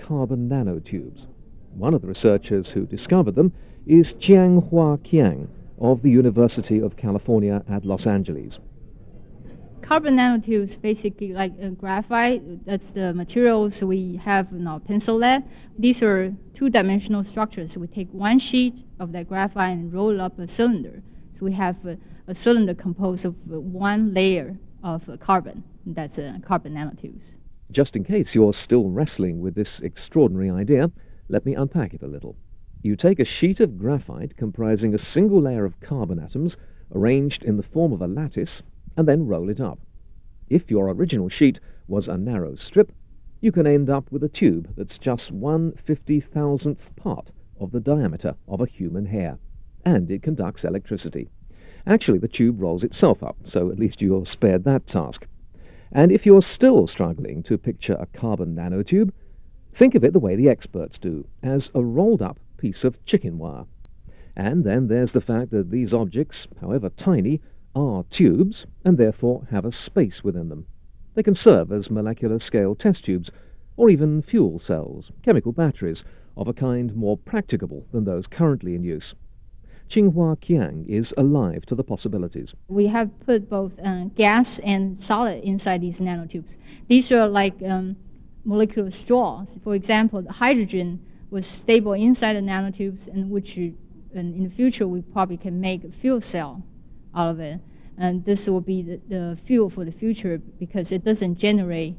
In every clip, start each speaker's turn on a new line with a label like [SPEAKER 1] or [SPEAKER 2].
[SPEAKER 1] carbon nanotubes. One of the researchers who discovered them is Jianhua Qiang of the University of California at Los Angeles.
[SPEAKER 2] Carbon nanotubes basically like graphite. That's the materials we have in our pencil lead. These are two-dimensional structures. We take one sheet of that graphite and roll up a cylinder. So we have a cylinder composed of one layer of carbon. That's carbon nanotubes.
[SPEAKER 1] Just in case you're still wrestling with this extraordinary idea, let me unpack it a little. You take a sheet of graphite comprising a single layer of carbon atoms arranged in the form of a lattice and then roll it up. If your original sheet was a narrow strip, you can end up with a tube that's just 1/50,000th part of the diameter of a human hair, and it conducts electricity. Actually, the tube rolls itself up, so at least you're spared that task. And if you're still struggling to picture a carbon nanotube, think of it the way the experts do, as a rolled-up piece of chicken wire. And then there's the fact that these objects, however tiny, are tubes and therefore have a space within them. They can serve as molecular-scale test tubes, or even fuel cells, chemical batteries, of a kind more practicable than those currently in use. Jianhua Qiang is alive to the possibilities.
[SPEAKER 2] We have put both gas and solid inside these nanotubes. These are like molecular straws. For example, the hydrogen was stable inside the nanotubes, and which in the future we probably can make a fuel cell out of it. And this will be the fuel for the future because it doesn't generate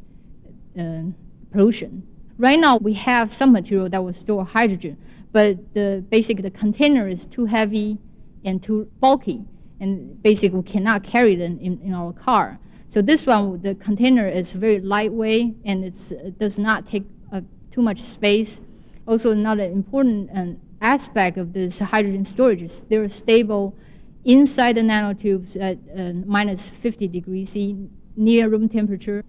[SPEAKER 2] pollution. Right now we have some material that will store hydrogen, but basically the container is too heavy and too bulky, and basically we cannot carry them in our car. So this one, the container is very lightweight and it does not take too much space. Also, another important aspect of this hydrogen storage is they're stable inside the nanotubes at minus 50 degrees C, near room temperature.